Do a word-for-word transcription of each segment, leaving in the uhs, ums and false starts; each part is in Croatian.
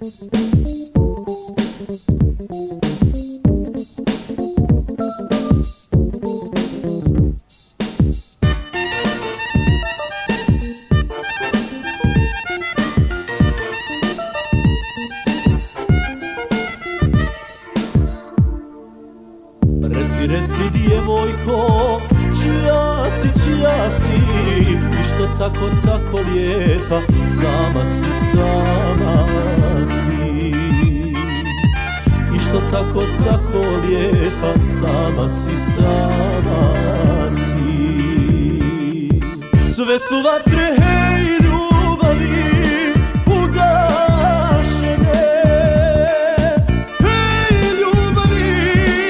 Reci, reci djevojko, čija si, čija si, i što tako, tako lijepa, sama si, sama si. I što tako, tako lijepa, sama si, sama si. Sve su vatre, hej, ljubavi ugašene. Hej, ljubavi,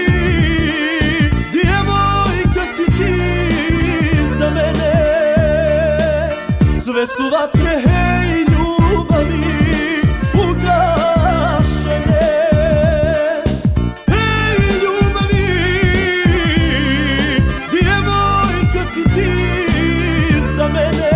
djevojka si ti za mene. Sve su vatre, hej, ljubavi ugašene. Hej, ljubavi, djevojka si ti za mene.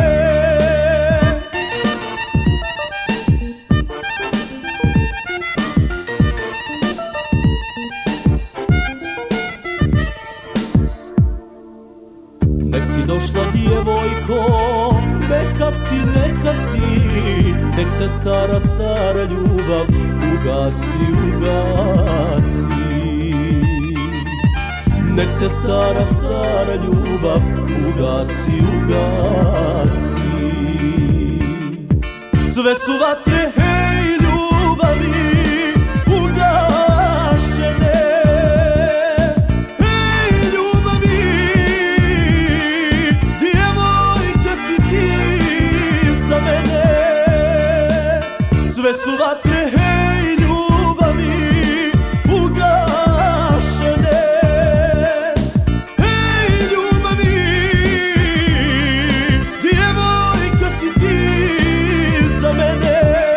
Nek si došla djevojko, neka si, neka si, nek se stara, stara ljubav ugasi, ugasi. Nek se stara, stara ljubav ugasi, ugasi. Sve su vatre, hej, ljubavi ugašene. Hej, ljubavi, djevojka si ti za mene. Sve su vatre, hej, ljubavi ugašene. Hej, ljubavi, djevojka si ti za mene.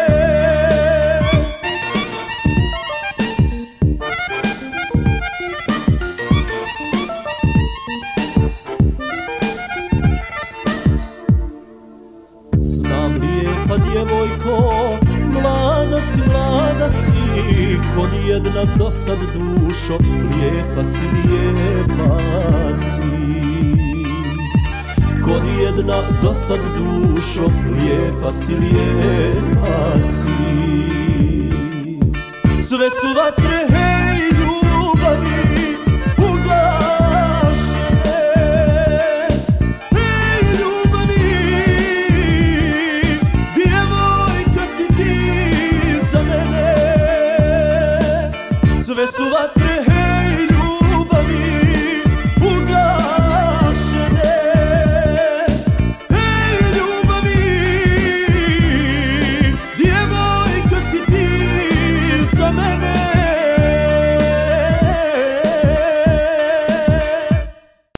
Znam, lijepa djevojko, mlada si, mlada si, ko nijedna dosad dušo, lijepa si, lijepa si. Ko nijedna dosad dušo, lijepa si, lijepa si. Sve su vatre,